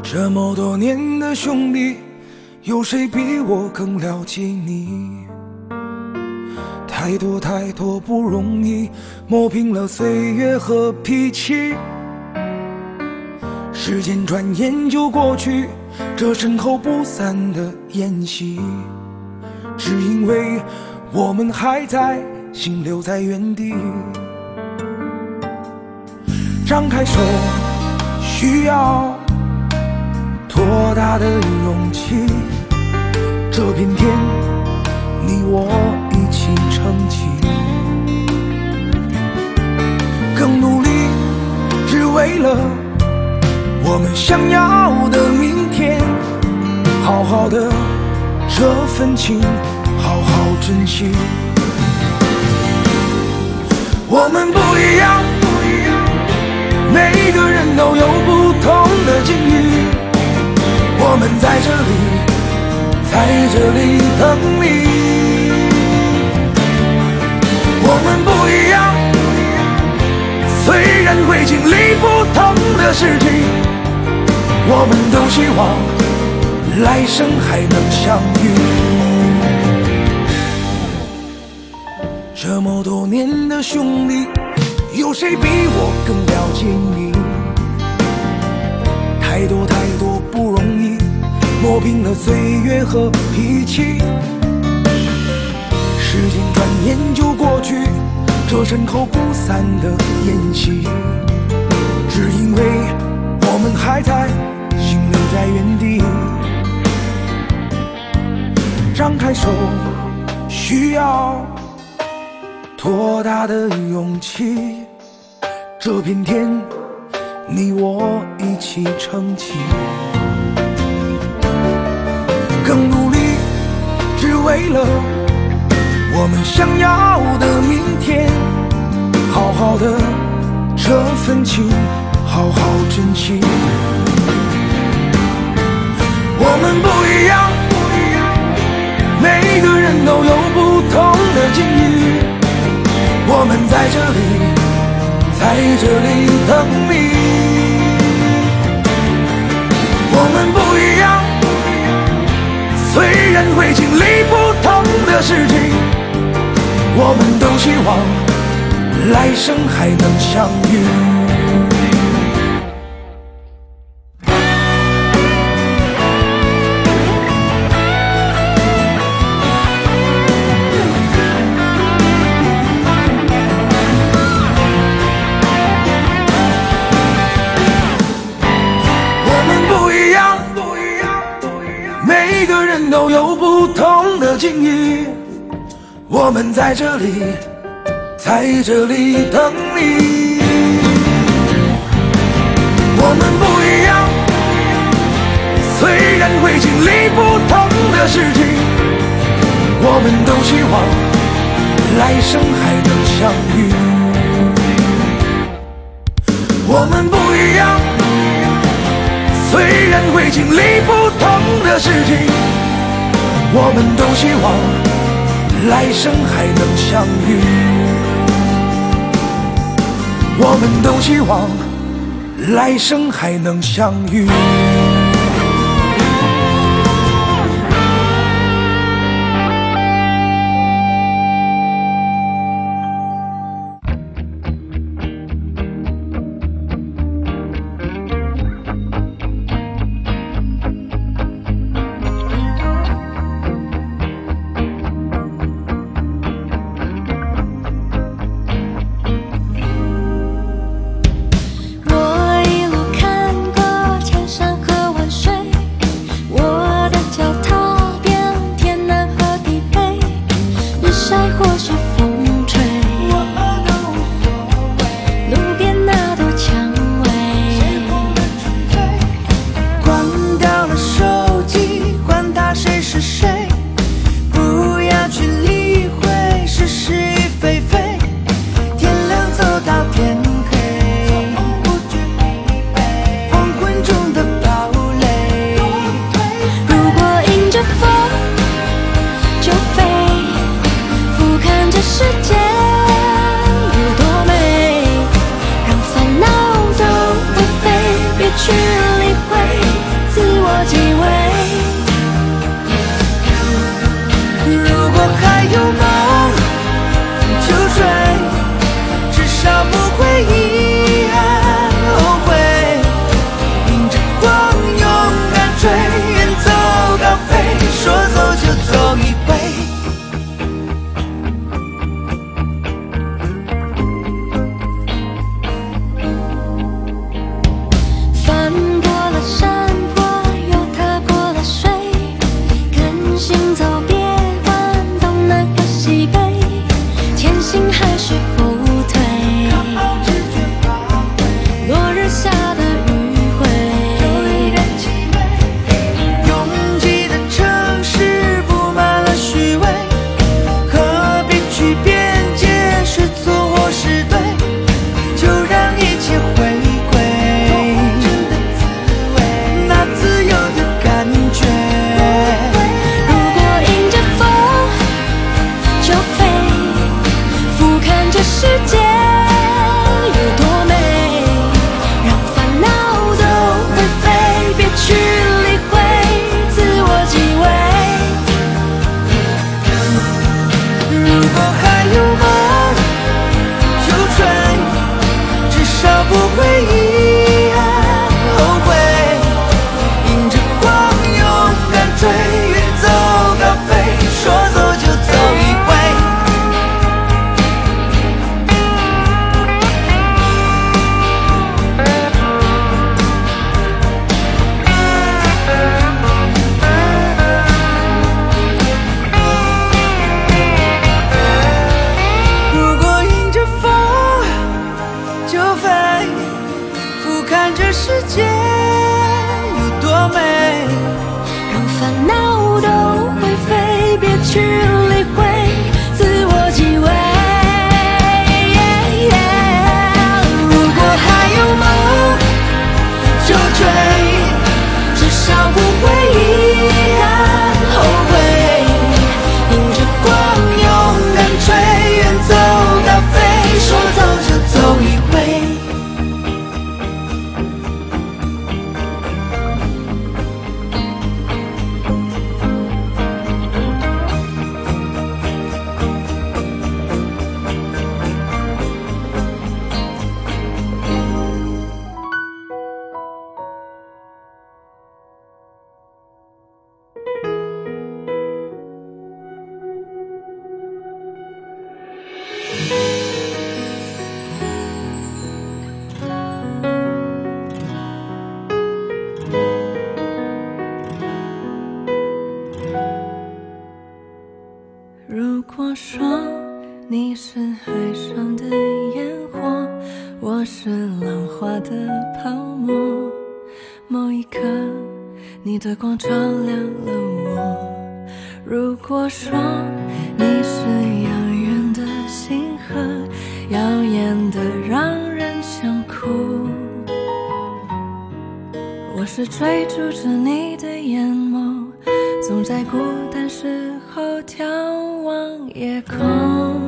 这么多年的兄弟，有谁比我更了解你？太多太多不容易，磨平了岁月和脾气。时间转眼就过去，这身后不散的宴席，只因为我们还在，心留在原地。张开手，需要多大的勇气？这片天，你我一起撑起，更努力，只为了我们想要的明天。好好的这份情，好好珍惜。我们不一样，每个人都有不同的境遇。我们在这里等你。我们不一样，虽然会经历不同的事情，我们都希望来生还能相遇。这么多年的兄弟，有谁比我更了解你？太多太多不容易，磨平了岁月和脾气。时间转眼就过去，这身后不散的宴席，只因为我们还在，心留在原地。张开手，需要多大的勇气？这片天，你我一起撑起，更努力，只为了我们想要的明天。好好的这份情，好好珍惜。我们不一样，每个人都有不同的境遇。我们在这里等你。我们不一样，虽然会经历不同的事情，我们都希望来生还能相遇。每个人都有不同的境遇，我们在这里等你。我们不一样，虽然会经历不同的事情，我们都希望来生还能相遇。我们不一样，虽然会经历不同的事情，我们都希望来生还能相遇。我们都希望来生还能相遇。 去理会， 下的余晖。 拥挤的城市布满了虚伪，何必去辩解是错或是对，就让一切回归那自由的感觉。 如果迎着风就飞，俯瞰这世界有多美，让烦恼都会飞，别去理会自我极为。 如果还有梦就追，至少不会遗憾后悔。迎着光勇敢追，远走高飞，说走就走一回。如果迎着风就飞，俯瞰这世界有多美， 让烦恼都会飞，别去理会自我极为。如果还有梦就追， 至少不会遗憾后悔。 迎着光勇敢追，远走高飞，说走就走一回。 如果说你是海上的烟火，我是浪花的泡沫，某一刻你的光照亮了我。如果说你是遥远的星河，耀眼的让人想哭，我是追逐着你的眼眸，总在孤单时候眺望夜空。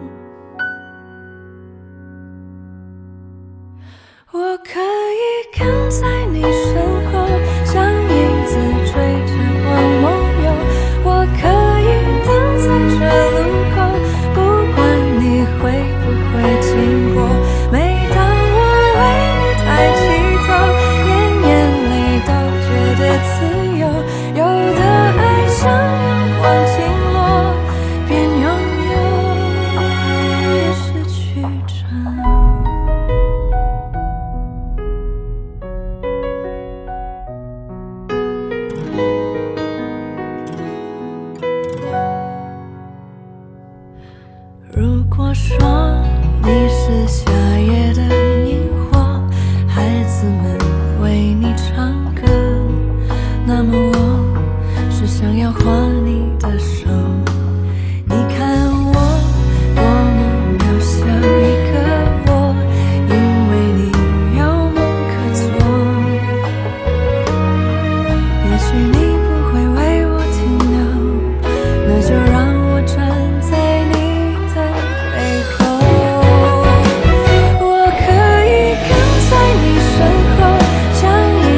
我可以跟在你身后，像影子追着光梦游。我可以等在这路口，不管你会不会经过。每当我为你抬起头，连眼泪都觉得自由。有的爱像阳光倾落，边拥有边失去着。如果说你是夏夜的萤火，孩子们为你唱歌，那么我是想要握你的手。你看我多么渺小一个我，因为你有梦可做。也许你不会为我停留，那就让我站在你的背后。我可以跟在你身后，像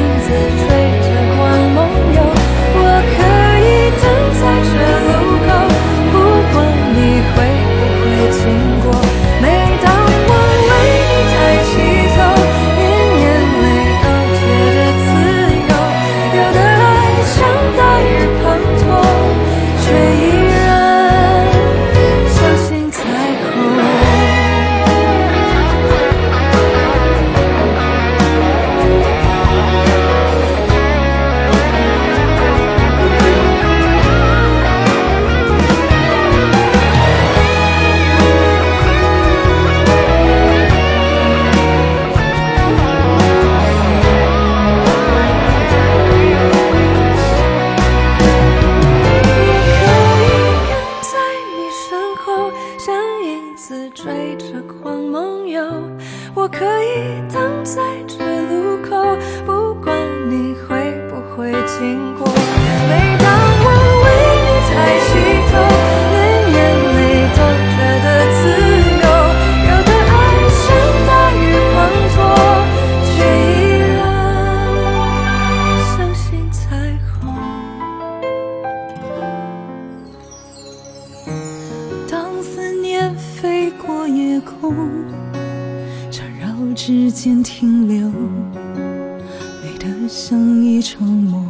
像一场梦。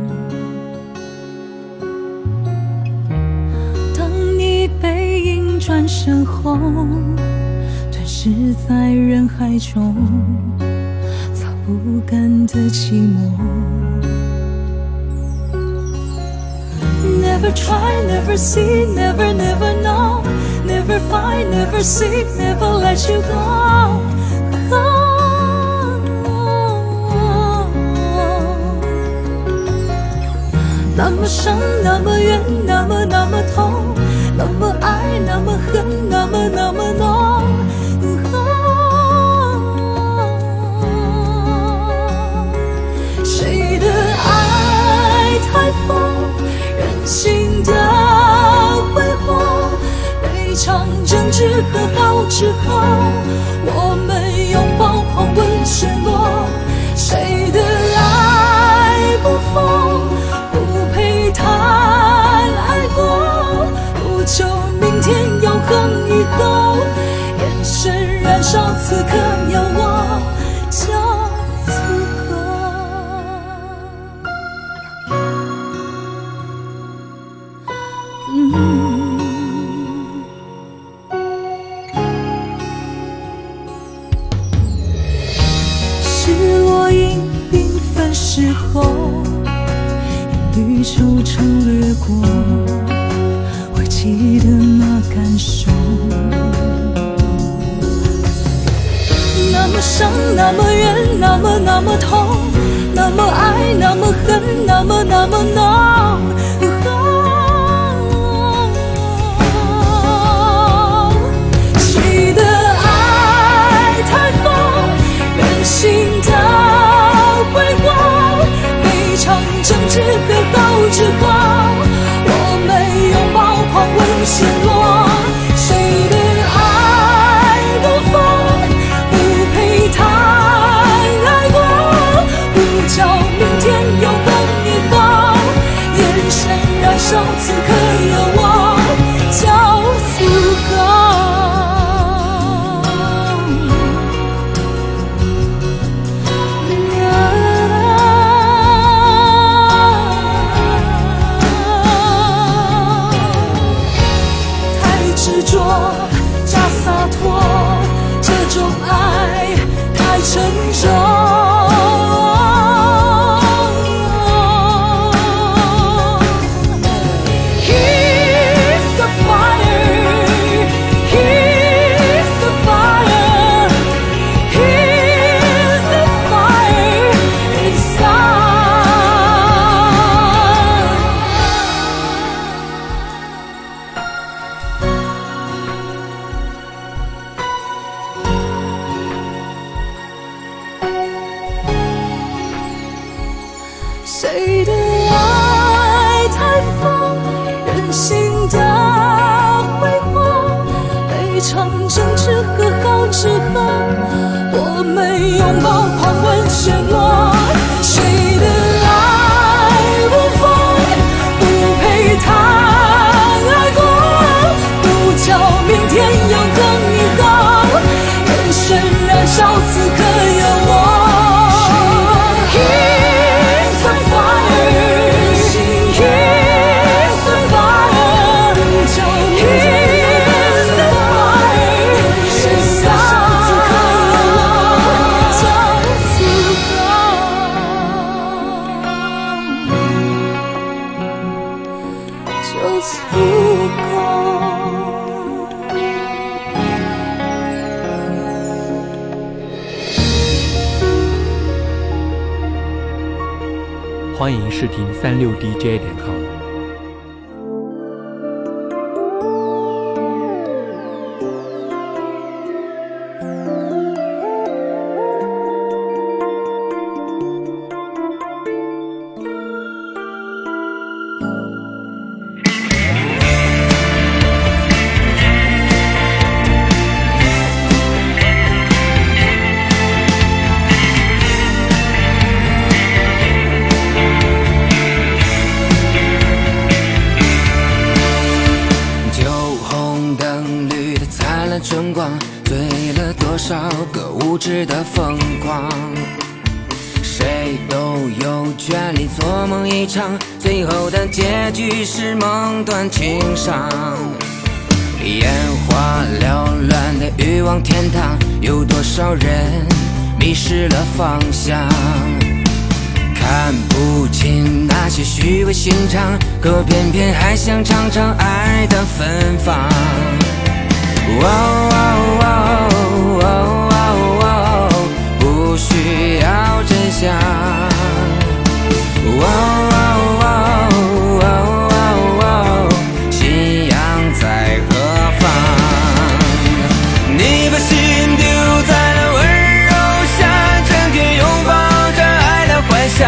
当你背影转身后，吞噬在人海中草不干的寂寞。Never try, never see, never know, never find, never seek, never let you go. 那么伤，那么远，那么痛，那么爱，那么恨，那么浓。谁的爱太疯，任性的挥霍，被场争执和好之后，我们拥抱狂奔陷落。谁的爱不疯，不配谈爱过，不求明天永恒以后，眼神燃烧此刻有我就足够。是落英缤纷时候，一缕惆怅掠过，会记得那感受。那么伤，那么远，那么痛，那么爱，那么恨，那么浓。谁的爱太疯，任性的挥霍，被场争执和好之后，我们拥抱狂奔陷落。谁的爱不疯，不配谈爱过，不叫明天永恒以后，眼神燃烧此刻有我就足够。执着加洒脱，这种爱太沉重。He's the fire, he's the fire, he's the fire inside.谁的爱太疯，任性的挥霍，被场争执和好之后，我们拥抱狂奔陷落。谁的爱不疯，不配谈爱过，不叫明天永恒以后，眼神燃烧此刻有我。就足够。 欢迎试听36dj.com。 春光，醉了多少个无知的疯狂，谁都有权利做梦一场，最后的结局是梦断情伤。眼花缭乱的欲望天堂，有多少人迷失了方向？看不清那些虚伪心肠，可偏偏还想尝尝爱的芬芳。不需要真相。信仰在何方？你把心丢在了温柔乡，整天拥抱着爱的幻想。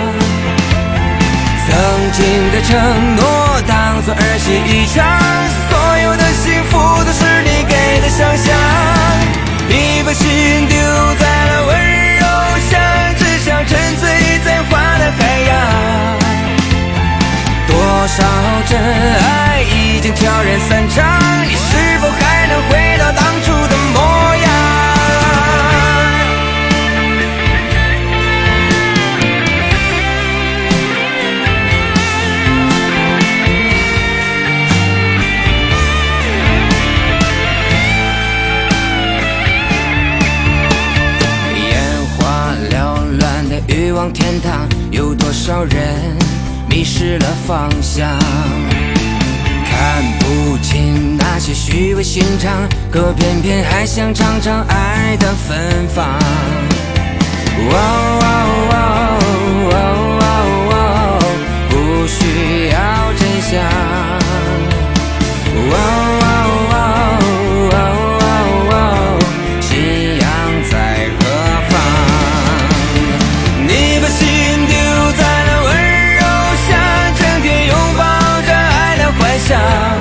曾经的承诺当作儿戏一场，所有的幸福都是你给的想象。你把心丢在了温柔乡，只想沉醉在花的海洋。多少真爱已经悄然散场，你是否还能回到当初的模样？欲望天堂，有多少人迷失了方向？看不清那些虚伪心肠，可偏偏还想尝尝爱的芬芳。不需要真相。信仰在何方？你把心丢在了温柔乡，整天拥抱着爱的幻想。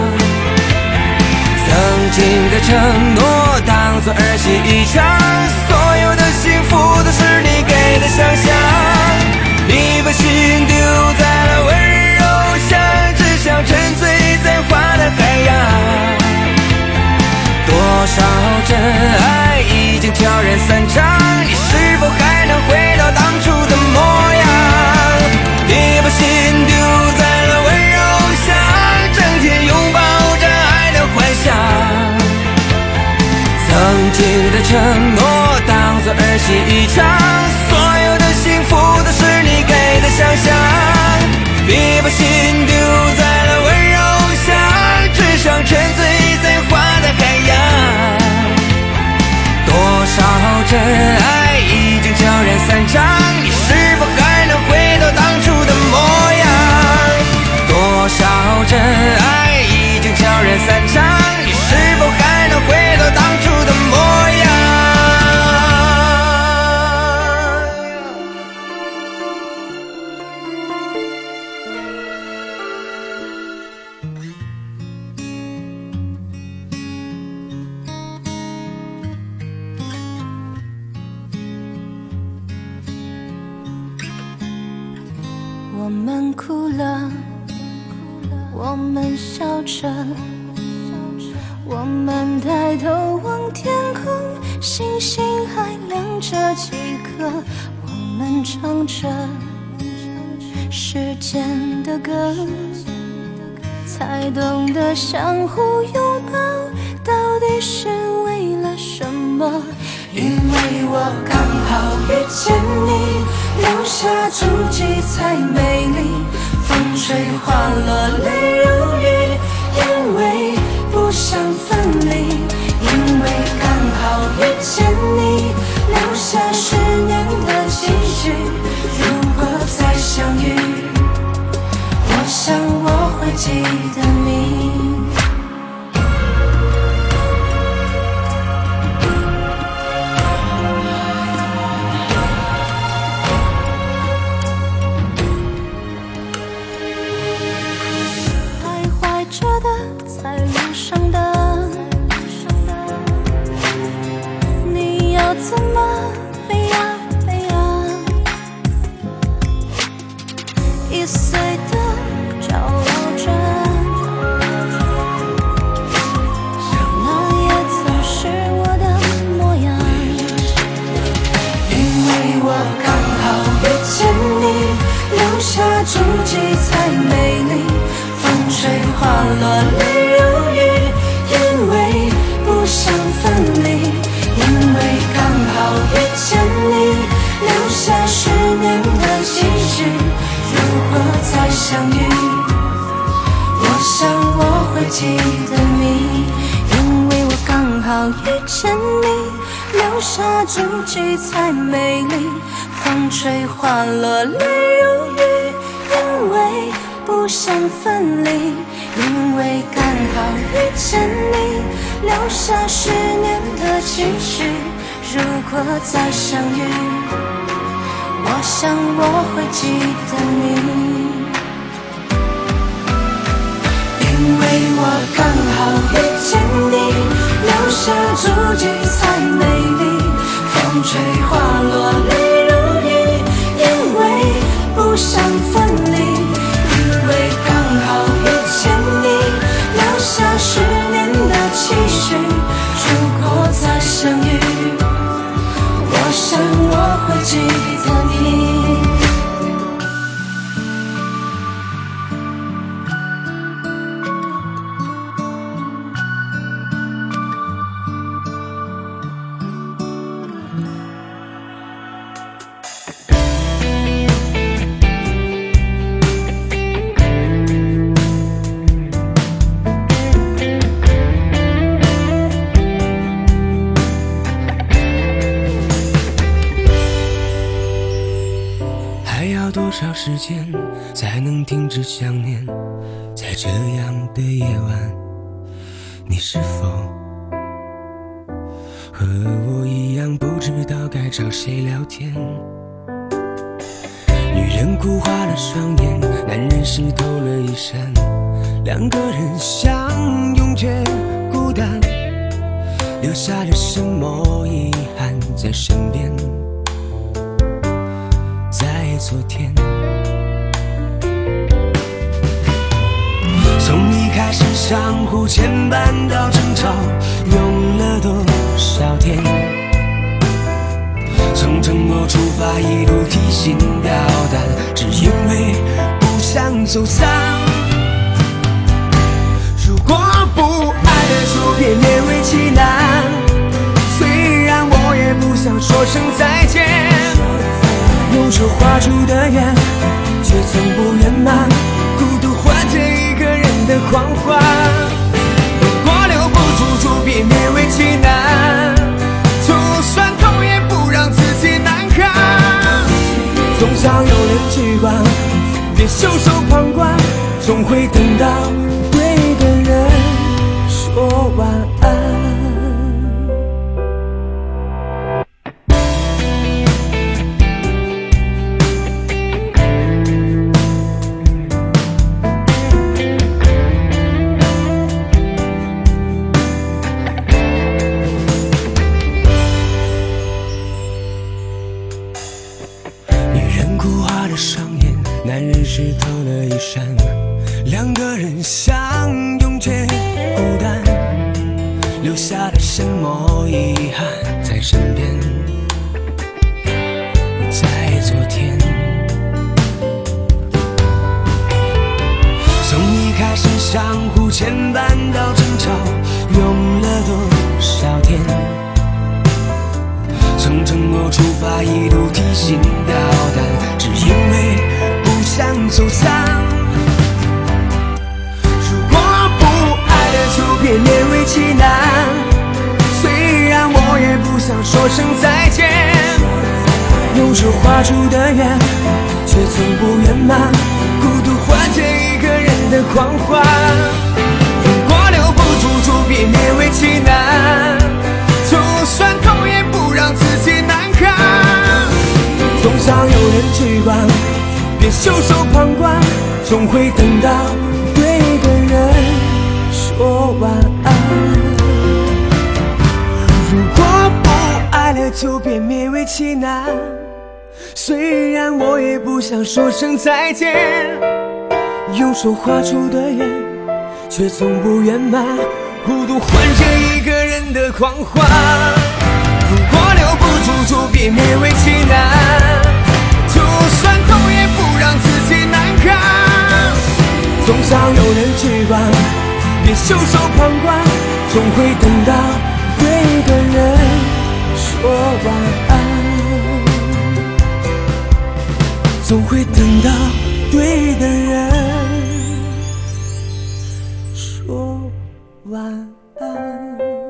曾经的承诺当作儿戏一场，所有的幸福都是你给的想象。你把心丢在了温柔乡，只想沉醉在花的海洋。多少真爱已经悄然散场，你是否还能回到当初的模样？你把心丢在了温柔乡，整天拥抱着爱的幻想。曾经的承诺当作儿戏一场，所有的幸福都是你给的想象。你把心丢在了温柔乡，只想沉醉在花的海洋。多少真爱已经悄然散场，你是否还能回到当初的模样？多少真爱已经悄然散场，你是否还能回到当初的模样？ 我们哭了，我们笑着，我们抬头望天空，星星还亮着几颗。我们唱着时间的歌，才懂得相互拥抱到底是为了什么。因为我刚好遇见你，留下足迹才美丽，风吹花落泪如雨，因为不想分离。因为刚好遇见你，留下10年的奇迹，如果再相遇，我想我会记得你。 年的期许，如何再相遇？我想我会记得你，因为我刚好遇见你，留下足迹才美丽。风吹花落泪如雨，因为不想分离，因为刚好遇见你，留下10年的期许，如果再相遇，我想我会记得你，因为我刚好遇见你，留下足迹才美丽。风吹花落泪如雨，因为不想分离，因为刚好遇见你，留下10年的期许，如果再相遇，我想我会记得你。 多少时间才能停止想念？在这样的夜晚，你是否和我一样不知道该找谁聊天？女人哭花了双眼，男人湿透了衣衫，两个人相拥却孤单，留下了什么遗憾在身边？在昨天，从一开始相互牵绊到争吵，用了多少天？从承诺出发，一路提心吊胆，只因为不想走散。如果不爱了，就别勉为其难。虽然我也不想说声再见，用手画出的圆，却从不圆满。孤独换着一个人的狂欢。如果留不住，就别勉为其难。就算痛，也不让自己难堪。总想有人去管，别袖手旁观。总会等到对的人说晚安。男人湿透了衣衫，两个人相拥却孤单，留下了什么遗憾在身边？在昨天，从一开始相互牵绊到争吵，用了多少天？从承诺出发，一路提心吊胆，只因为想走散。如果不爱了，就别勉为其难。虽然我也不想说声再见，用手画出的圆，却从不圆满。孤独换着一个人的狂欢。如果留不住，就别勉为其难。就算痛，也不让自己难堪。总想有人去管，别袖手旁观，总会等到对的人说晚安。如果不爱了，就别勉为其难。虽然我也不想说声再见，用手画出的圆，却从不圆满。孤独换着一个人的狂欢。如果留不住，就别勉为其难。就算痛，也不让自己难堪。总想有人去管，别袖手旁观。总会等到对的人说晚安。 总会等到对的人说晚安。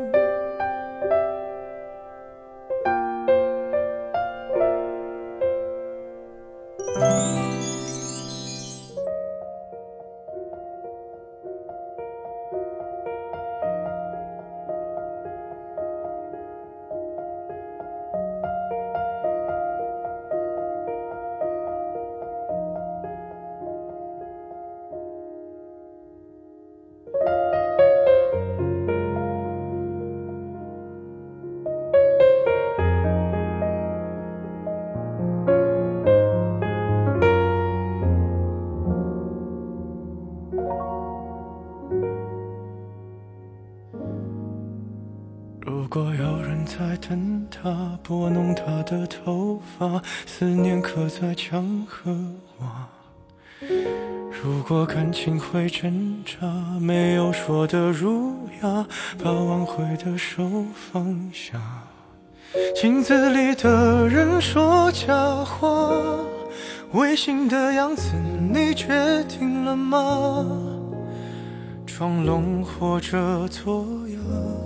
如果有人在等他，拨弄他的头发，思念刻在墙和瓦。如果感情会挣扎，没有说的儒雅，把挽回的手放下。镜子里的人说假话，违心的样子你决定了吗？装聋或者作哑，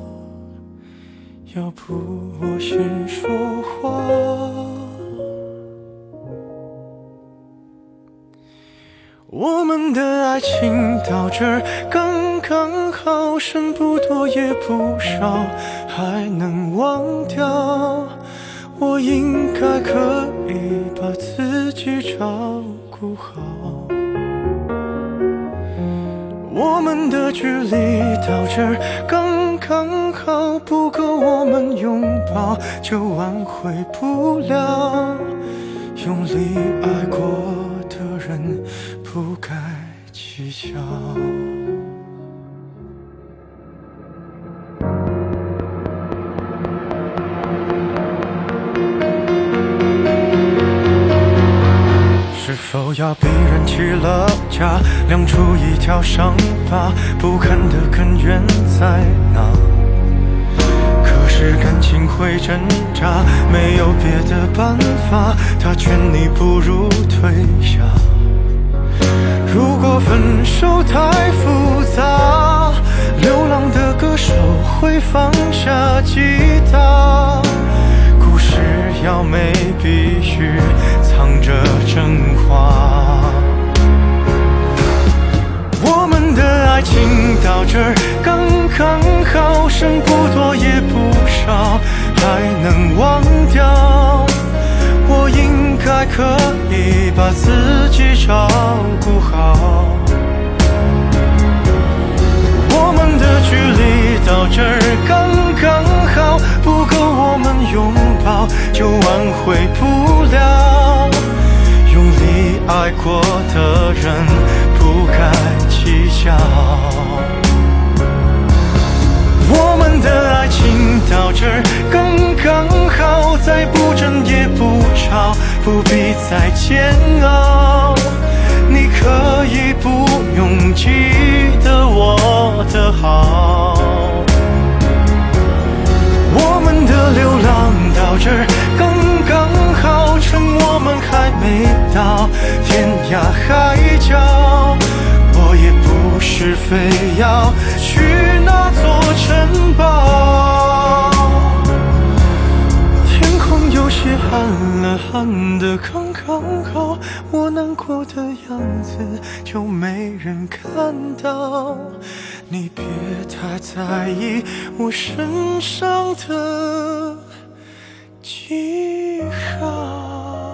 要不我先说话。我们的爱情到这儿刚刚好，剩不多也不少，还能忘掉。我应该可以把自己照顾好。我们的距离到这儿刚刚好，不够我们拥抱，就挽回不了。用力爱过的人不该计较。是否要逼人起了家，亮出一条伤疤，不堪的根源在哪？可是感情会挣扎，没有别的办法，他劝你不如退下。如果分手太复杂，流浪的歌手会放下吉他，故事要美必须藏着真话。我们的爱情到这儿刚刚好，剩不多也不少，还能忘掉。我应该可以把自己照顾好。我们的距离到这儿刚刚好，不够我们拥抱，就挽回不了。用力爱过的人不该计较。我们的爱情到这儿刚刚好，再不争也不吵，不必再煎熬。你可以不用记得我的好。我们的流浪到这儿刚刚好，趁我们还没到天涯海角。我也不是非要去那座城堡。天空有些暗了，暗得刚刚好，我难过的样子就没人看到。你别太在意我身上的记号。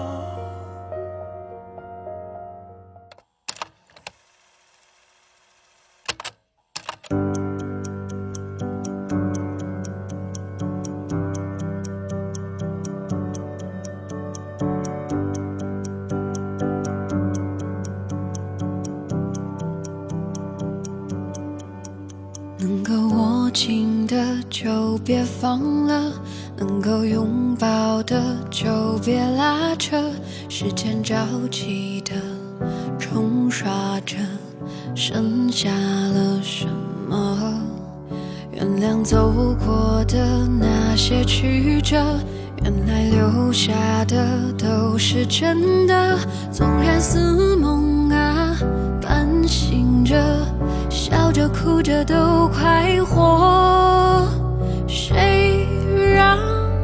能够握紧的就别放了，能够拥抱的就别拉扯，时间着急的冲刷着，剩下了什么？原谅走过的那些曲折， 原来留下的都是真的，纵然似梦啊，半醒着，笑着哭着都快活。谁让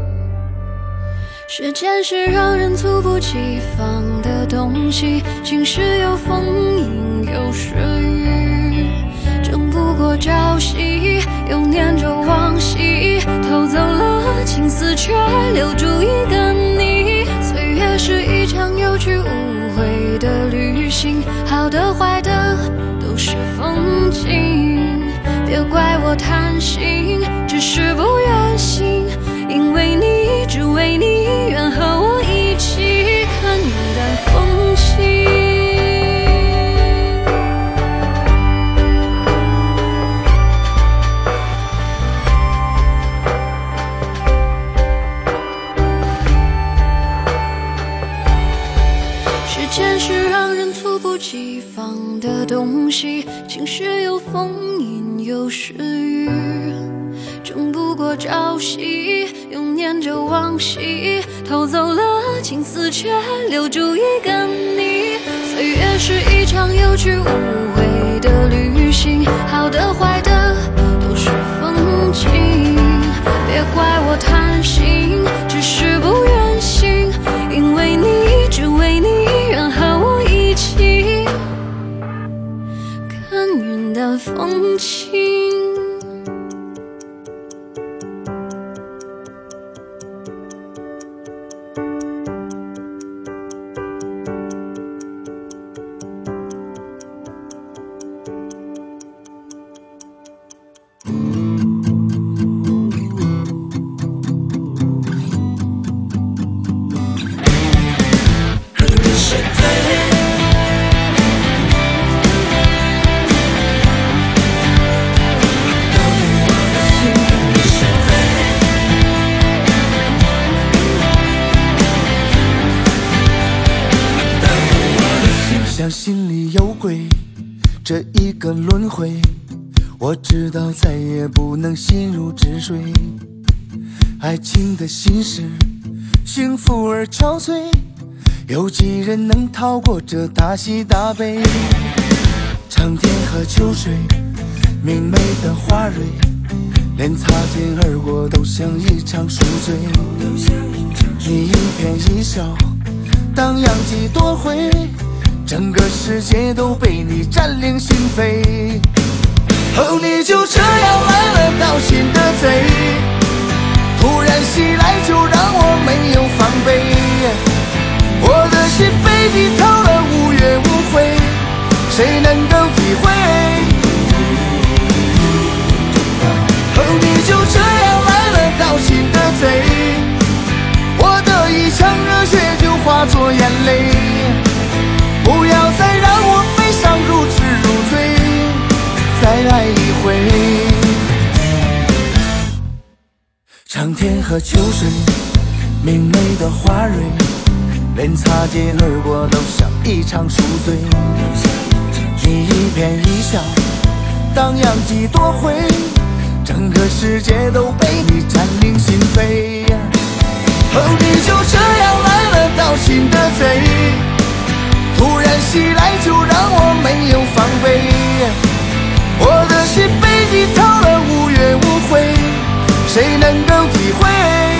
时间是让人猝不及防的东西，晴时有风阴有时雨，争不过朝夕，又念着往昔，偷走了青丝却留住一个你。岁月是一场有去无回的旅行，好的坏的都是风景，别怪我贪心，只是不愿醒，因为你，只为你，愿和我一起看云淡风轻。时间是让人猝不及防的东西，晴时有风阴有时雨，争不过朝夕，又念着往昔，偷走了青丝却留住一个你。岁月是一场有去无回的旅行，好的坏的都是风景，别怪我贪心，只是不愿醒，因为你，只为你，愿和我一起看云淡风轻。 相信里有鬼，这一个轮回，我知道再也不能心如止水。爱情的心事，幸福而憔悴，有几人能逃过这大喜大悲？长天和秋水，明媚的花蕊，连擦肩而过都像一场宿醉。你一颦一笑，荡漾几多回，整个世界都被你占领心扉。哦，你就这样来了道心的贼，突然袭来就让我没有防备，我的心被你掏了无怨无悔，谁能够体会？哦，你就这样来了道心的贼，我的一腔热血就化作眼泪，不要再让我悲伤如痴如醉，再爱一回。长天和秋水，明媚的花蕊，连擦肩而过都像一场宿醉。你一颦一笑，荡漾几多回，整个世界都被你占领心扉。哦，你就这样来了道心的贼，突然袭来就让我没有防备，我的心被你掏了无怨无悔，谁能够体会？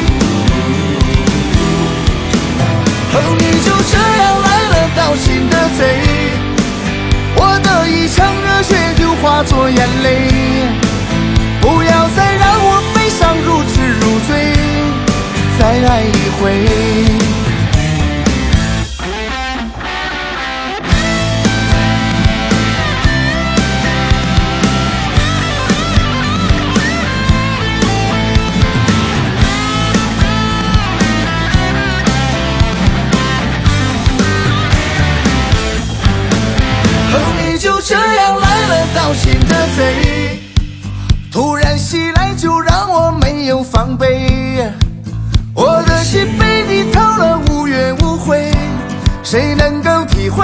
哦，你就这样来了道心的贼，我的一腔热血就化作眼泪，不要再让我悲伤如痴如醉，再爱一回。这样来了道心的贼，突然袭来就让我没有防备，我的心被你掏了无怨无悔，谁能够体会？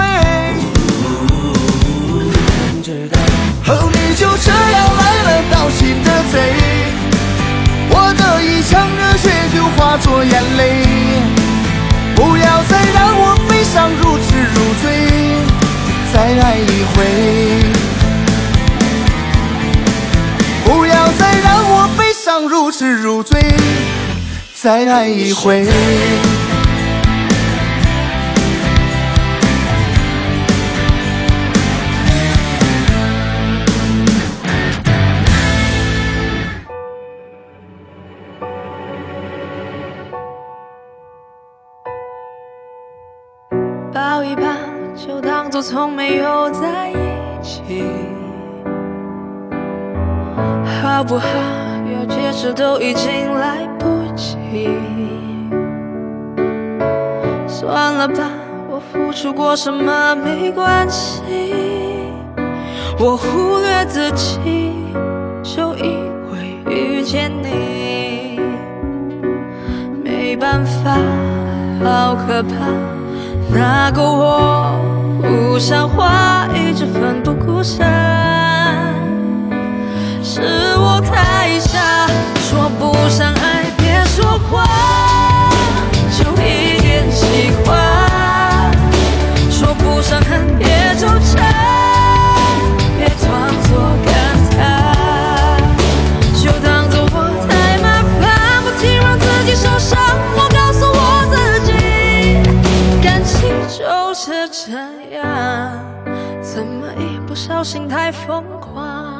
哦，你就这样来了道心的贼，我的一腔热血就化化作眼泪。不要再让我悲伤如痴如醉，再爱一回。不要再让我悲伤如痴如醉，再爱一回。 抱一抱，就当作从没有在一起，好不好？要解释都已经来不及。算了吧，我付出过什么没关系，我忽略自己，就因为遇见你。没办法，好可怕。那个我不像话，一直奋不顾身，是我太傻，说不上爱别说谎，就一点喜欢，说不上恨别纠缠，别装作感叹，就当作我太麻烦，不停让自己受伤。我告诉我自己，感情就是这样，怎么一不小心太疯狂。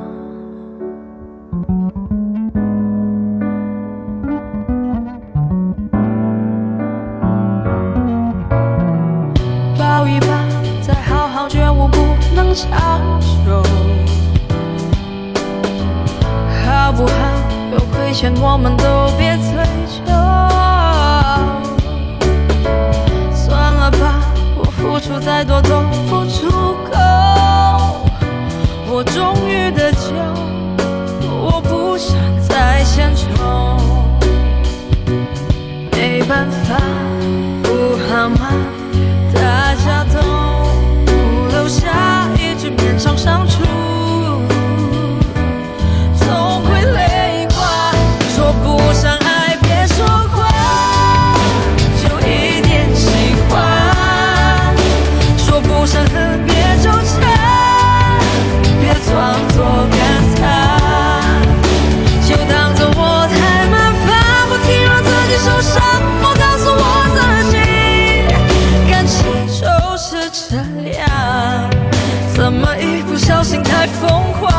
抱一抱，再好好觉悟不能长久，好不好？有亏欠我们都别追究。算了吧，我付出再多都不足够。我终于的酒，我不想再献丑。没办法，不好吗？大家都留下一直勉强相处，总会累垮。说不上爱别说谎，就一点喜欢。说不上恨别纠缠，别装作感叹，就当作我太麻烦，不停让自己受伤。我告诉我自己，感情就是这样，怎么一不小心太疯狂。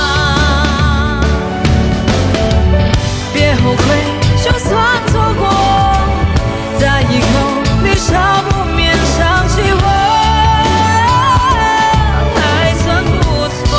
别后悔，就算错过，在以后你少不免想起我，还算不错。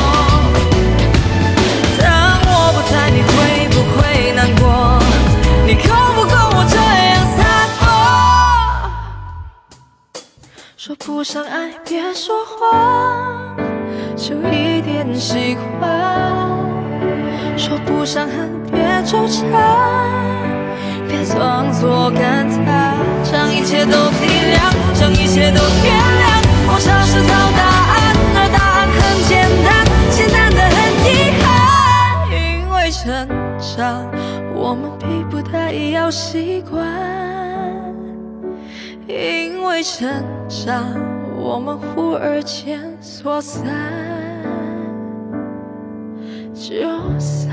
当我不在，你会不会难过？你够不够我这样洒脱？说不上爱别说谎，就一点喜欢。说不上恨别纠缠，别装作感叹，将一切都体谅，将一切都原谅。我尝试找答案，而答案很简单，简单的很遗憾。因为成长，我们逼不得已要习惯。因为成长，我们忽而间说散就散。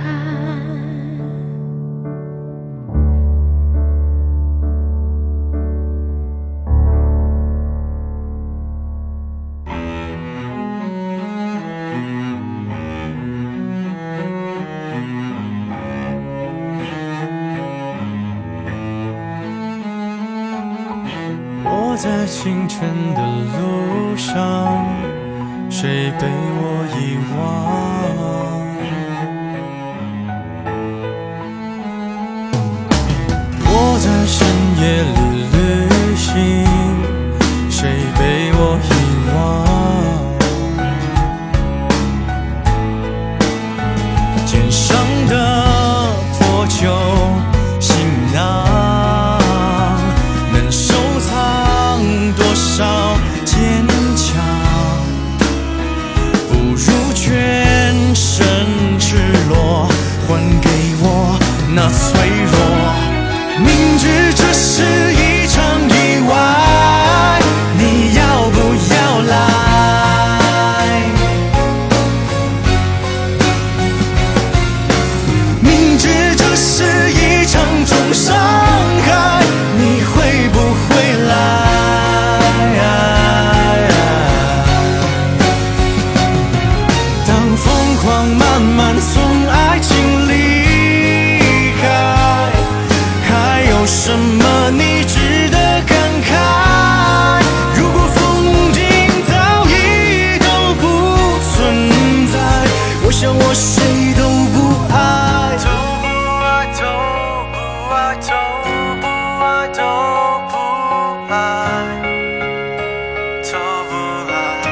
我在清晨的路上，谁被我遗忘？我在深夜里旅行，谁被我遗忘？肩上的破旧行囊，能收藏多少坚强？不如全身赤裸，还给我那脆弱。 明知这是一场意外，你要不要来？明知这是一场重伤害，你会不会来？当疯狂慢慢从爱情离开，还有什么你值得感慨？如果风景早已都不存在，我想我谁都不爱，都不爱，都不爱，都不爱，都不爱，都不爱。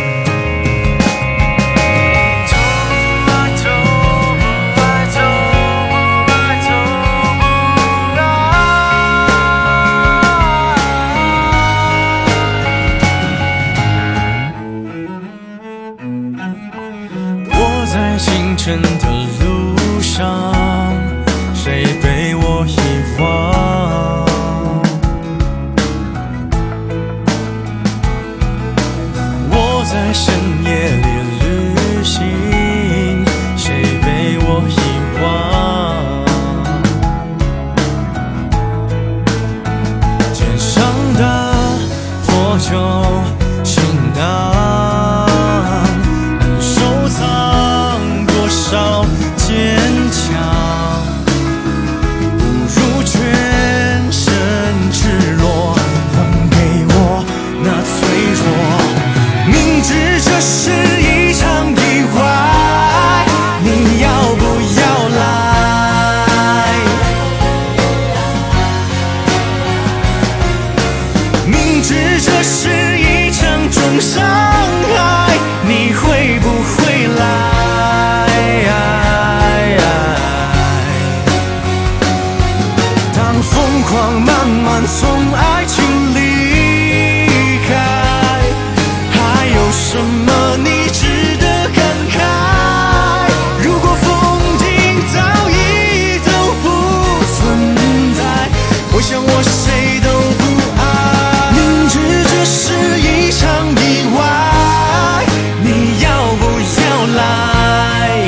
我在清晨的路上，谁被我遗忘？我在深夜里旅行，谁被我遗忘？肩上的破旧行囊，收藏多少坚强，不如全身赤裸，还给我那脆弱。明知这是一场意外，你要不要来？明知这是一场重伤害，你会不会来？当疯狂慢慢从爱情离开，还有什么你值得感慨？如果风景早已都不存在，我想我谁都不爱。明知这是一场意外，你要不要来？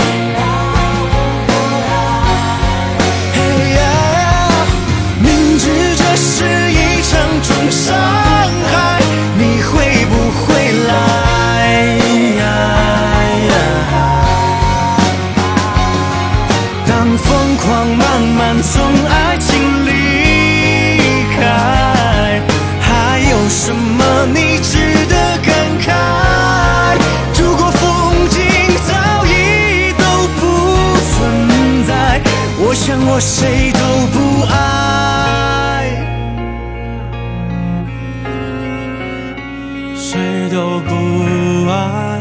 嘿呀，明知这是一场重伤害，你会不会来？当疯狂慢慢从爱情离开，还有什么你值得感慨？如果风景早已都不存在，我想我谁都不爱，谁都不爱。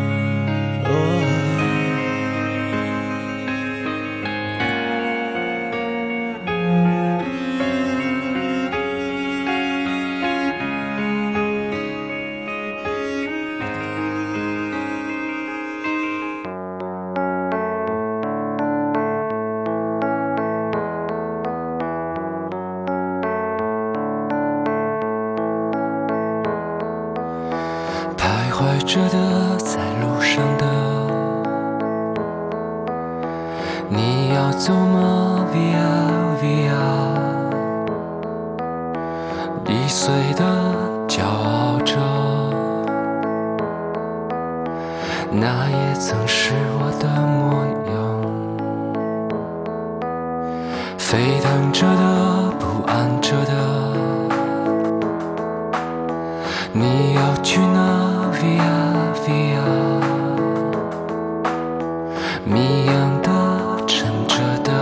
徘徊着的，在路上的，你要走吗 ？Via Via， 易碎的骄傲着，那也曾是我的模样。沸腾着的，不安着的，你要去哪 ？Via Via， 谜样的，沉着的，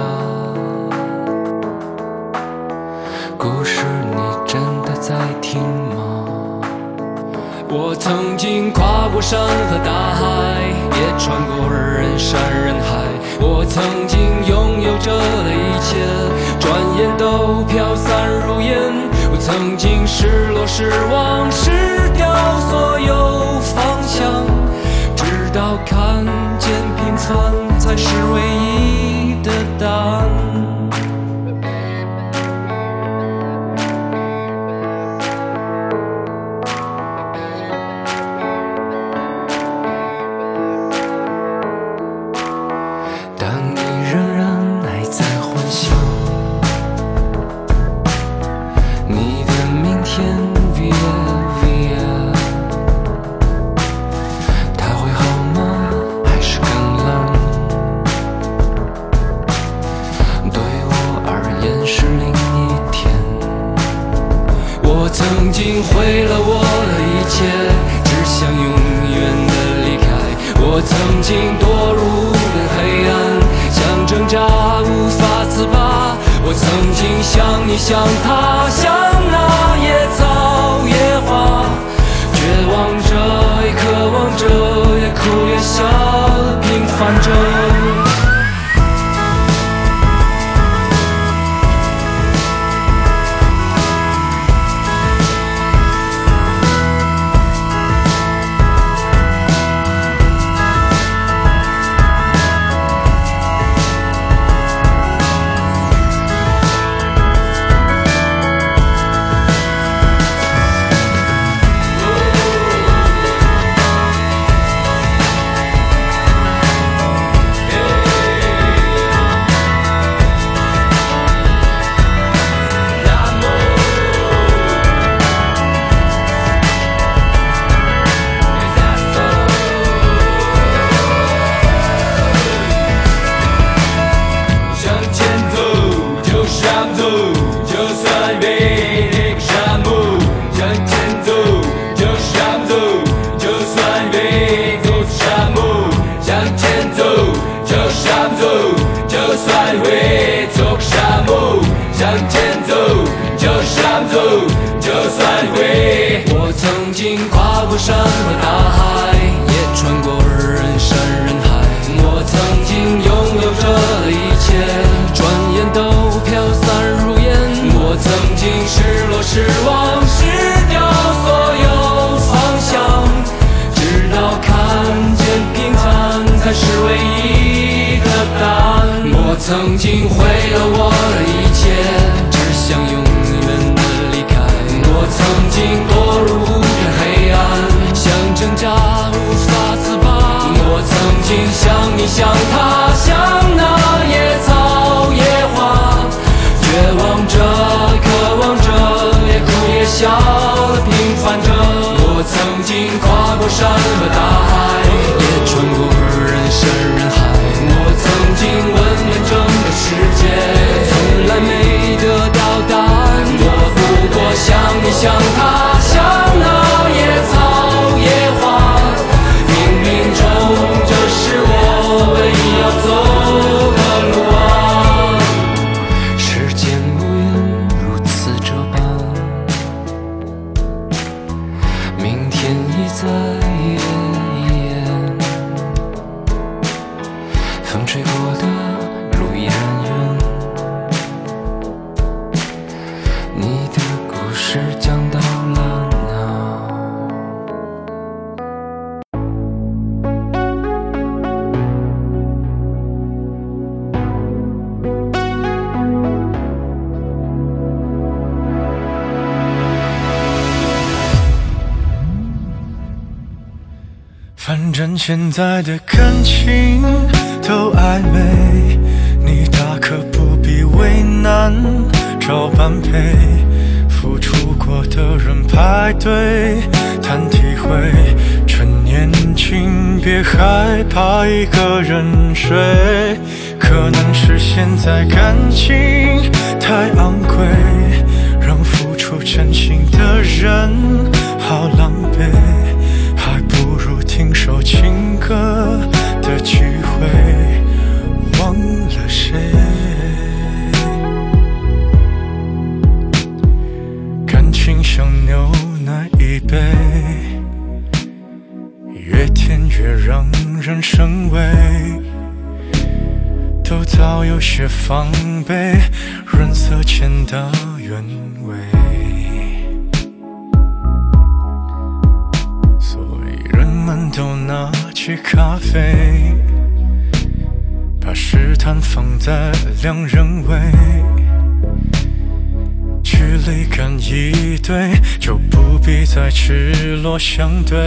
故事你真的在听吗？我曾经跨过山和大海，也穿过人山人海。我曾经拥有着的一切，转眼都飘散如烟。我曾经失落失望失掉所有方向，直到看见平凡才是唯一的答案。 经堕入了黑暗，想挣扎无法自拔。我曾经像你像他，像那野草野花，绝望着也渴望着，也哭也笑，平凡着。我曾经跨过山和大海，也穿过人山人海。我曾经拥有着一切，转眼都飘散如烟。我曾经失落失望失掉所有方向，直到看见平凡才是唯一的答案。我曾经毁了我的一切，只想永远的离开。我曾经堕入黑暗，想挣扎无法自拔。我曾经像你像他，像那野草野花，绝望着渴望着，也哭也笑的平凡着。我曾经跨过山和大海，也穿过人山人海。我曾经问遍整个世界，从来没得到答案。我不过像你像他，像那野草野花，冥冥中这是我唯一要走的路啊。时间无言如此这般，明天已在眼前，风吹过的路依然远，你的故事讲到了哪？ 反正现在的感情都暧昧，你大可不必为难，找般配。付出过的人排队谈体会，趁年轻别害怕一个人睡。可能是现在感情太昂贵，让付出真心的人好狼狈，还不如听首情歌的机会，忘了谁。感情像牛奶一杯，越甜越让人生畏，都早有些防备，润色前的原味。所以人们都拿起咖啡，把试探放在两人位，距离感一对，就不必再赤裸相对。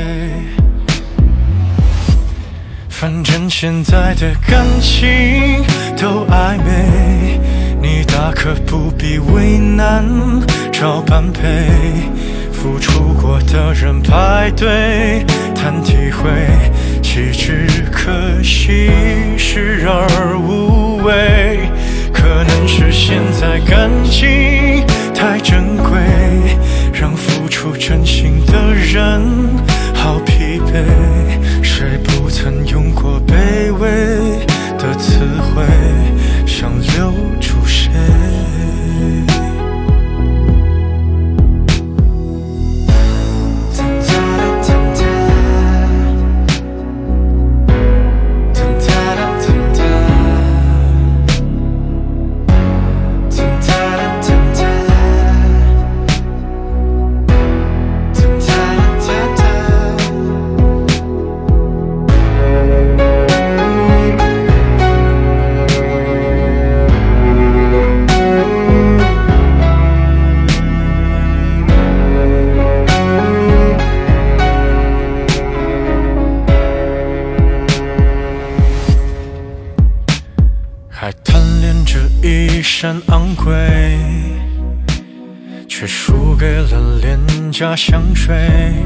反正现在的感情都暧昧，你大可不必为难，找般配。付出过的人排队谈体会，岂知可惜视而无味。可能是现在感情太珍贵，让付出真心的人好疲惫。谁不曾用身昂贵，却输给了廉价香水。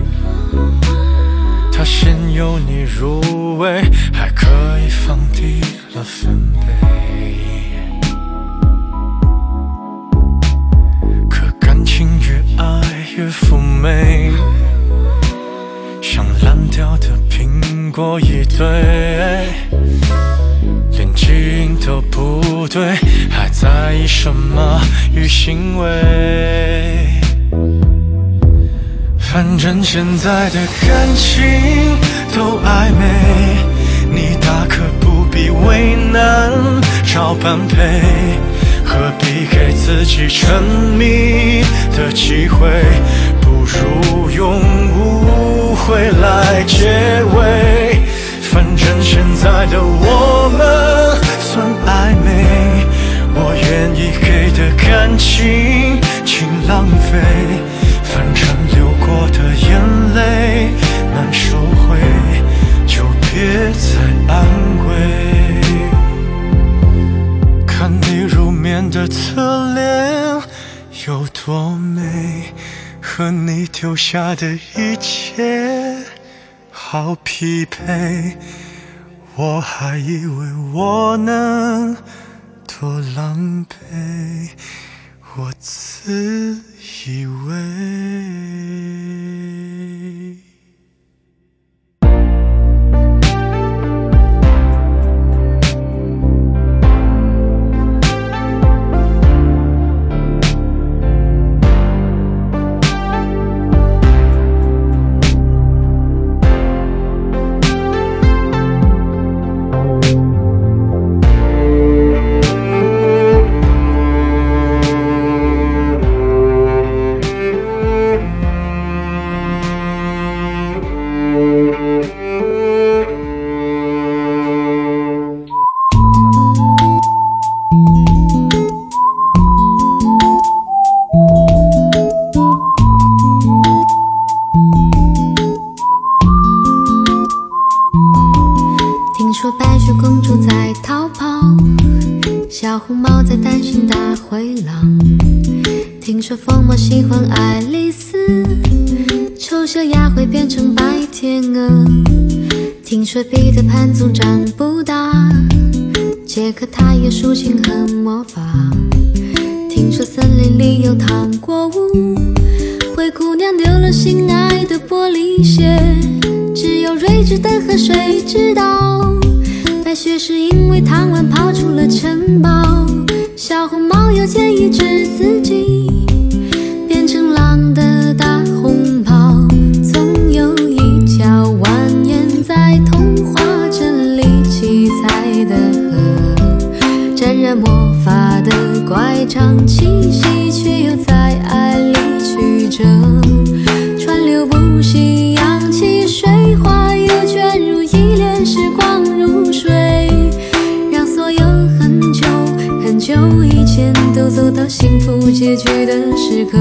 它先由你入味，还可以放低了分贝。可感情越爱越妩媚，像烂掉的苹果一堆，连基因都不对，还在意什么与行为？反正现在的感情都暧昧，你大可不必为难找般配，何必给自己沉迷的机会？不如用误会来结尾。反正现在的我们算暧昧，我愿意给的感情请浪费，反正流过的眼泪难收回，就别再安慰。看你入眠的侧脸有多美，和你丢下的一切好匹配，我还以为我能多狼狈，我自以为。 小红帽在担心大灰狼，听说疯魔喜欢爱丽丝，丑小鸭会变成白天鹅，听说彼得潘总长不大，杰克他有竖琴和魔法，听说森林里有糖果屋，灰姑娘丢了心爱的玻璃鞋，只有睿智的河水知道，白雪是因为贪玩跑出了城堡，小红帽又建议治自己变成狼的大红袍，总有一条蜿蜒在童话镇里七彩的河，沾染魔法的乖张气息，却又在爱里曲折，川流不息，扬起水花，又卷入一帘时光如水，让所有很久很久以前都走到幸福结局的时刻。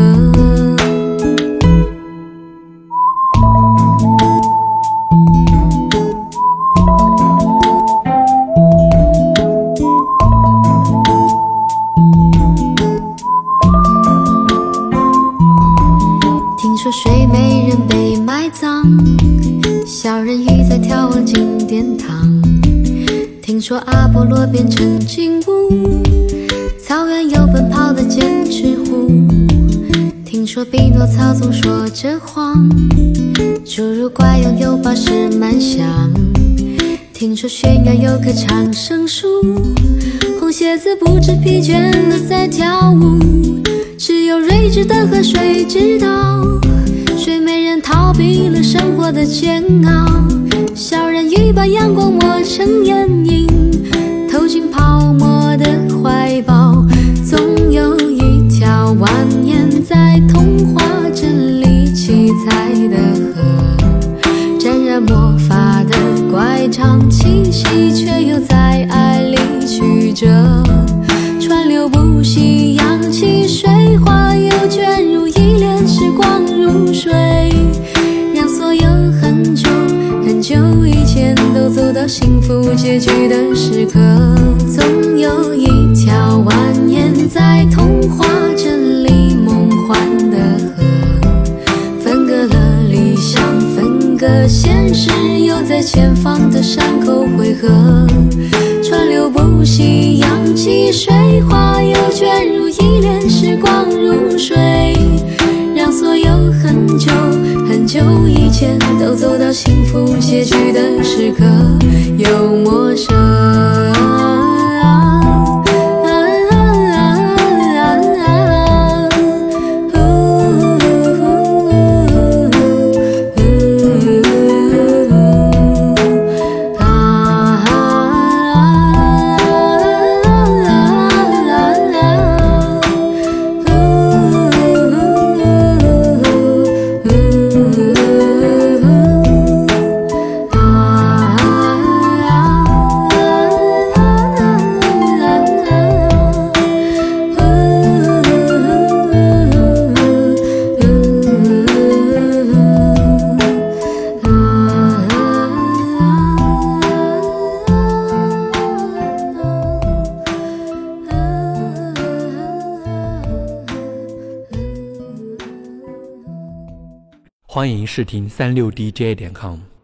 听说睡美人被埋葬，小人鱼在眺望金殿堂，听说阿波罗变成金乌，草原有奔跑的剑齿虎，听说匹诺曹总说着谎，侏儒怪拥有宝石满箱，听说悬崖有棵长生树，红鞋子不知疲倦地在跳舞，只有睿智的河水知道，睡美人逃避了生活的煎熬，小人鱼把阳光抹成眼影，投进泡沫的怀抱，总有一条蜿蜒在童话镇里七彩的河，沾染魔法的乖张气息，却又在爱里曲折，川流不息，扬起水花，又卷入一帘时光如水，让所有很久很久以前都走到幸福结局的时刻，总有一条蜿蜒的现实又在前方的山口汇合，川流不息，扬起水花又卷入一帘时光如水，让所有很久很久以前都走到幸福结局的时刻又陌生。 欢迎试听36DJ.com。